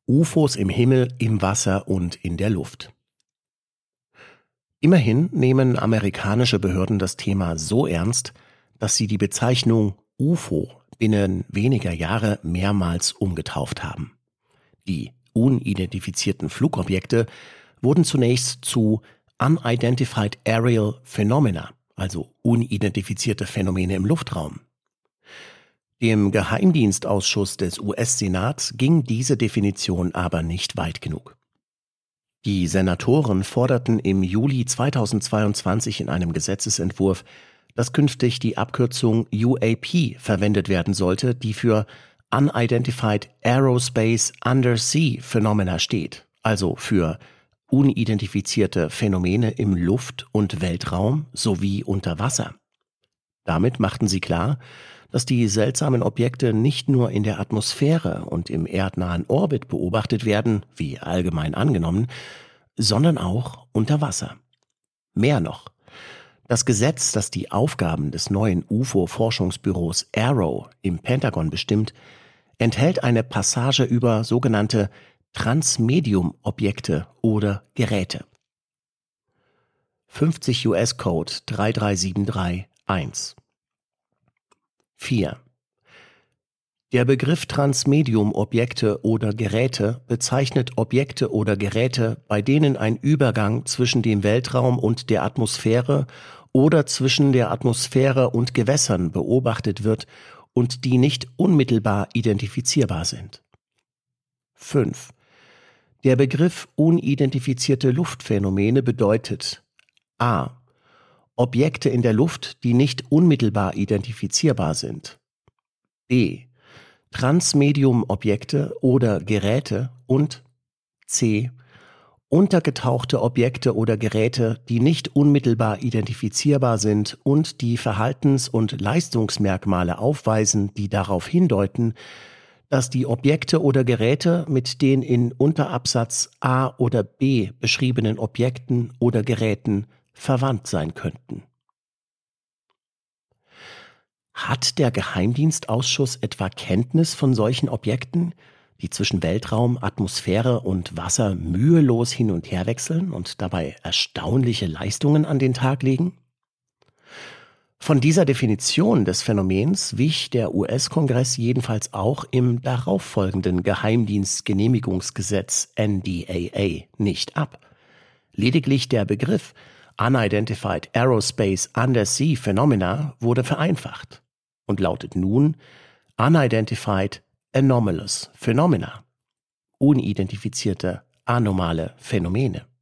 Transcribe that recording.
UFOs im Himmel, im Wasser und in der Luft. Immerhin nehmen amerikanische Behörden das Thema so ernst, dass sie die Bezeichnung UFO binnen weniger Jahre mehrmals umgetauft haben. Die unidentifizierten Flugobjekte wurden zunächst zu Unidentified Aerial Phenomena, also unidentifizierte Phänomene im Luftraum. Dem Geheimdienstausschuss des US-Senats ging diese Definition aber nicht weit genug. Die Senatoren forderten im Juli 2022 in einem Gesetzesentwurf, dass künftig die Abkürzung UAP verwendet werden sollte, die für Unidentified Aerospace Undersea Phenomena steht, also für unidentifizierte Phänomene im Luft- und Weltraum sowie unter Wasser. Damit machten sie klar, dass die seltsamen Objekte nicht nur in der Atmosphäre und im erdnahen Orbit beobachtet werden, wie allgemein angenommen, sondern auch unter Wasser. Mehr noch: Das Gesetz, das die Aufgaben des neuen UFO-Forschungsbüros AARO im Pentagon bestimmt, enthält eine Passage über sogenannte Transmedium-Objekte oder Geräte. 50 US-Code 33731 4. Der Begriff Transmedium-Objekte oder Geräte bezeichnet Objekte oder Geräte, bei denen ein Übergang zwischen dem Weltraum und der Atmosphäre oder zwischen der Atmosphäre und Gewässern beobachtet wird und die nicht unmittelbar identifizierbar sind. 5. Der Begriff unidentifizierte Luftphänomene bedeutet a. Objekte in der Luft, die nicht unmittelbar identifizierbar sind. b. Transmedium-Objekte oder Geräte und c. Untergetauchte Objekte oder Geräte, die nicht unmittelbar identifizierbar sind und die Verhaltens- und Leistungsmerkmale aufweisen, die darauf hindeuten, dass die Objekte oder Geräte mit den in Unterabsatz A oder B beschriebenen Objekten oder Geräten verwandt sein könnten. Hat der Geheimdienstausschuss etwa Kenntnis von solchen Objekten, die zwischen Weltraum, Atmosphäre und Wasser mühelos hin und her wechseln und dabei erstaunliche Leistungen an den Tag legen? Von dieser Definition des Phänomens wich der US-Kongress jedenfalls auch im darauffolgenden Geheimdienstgenehmigungsgesetz NDAA nicht ab. Lediglich der Begriff Unidentified Aerospace Undersea Phenomena wurde vereinfacht und lautet nun Unidentified Anomalous Phenomena, unidentifizierte anomale Phänomene.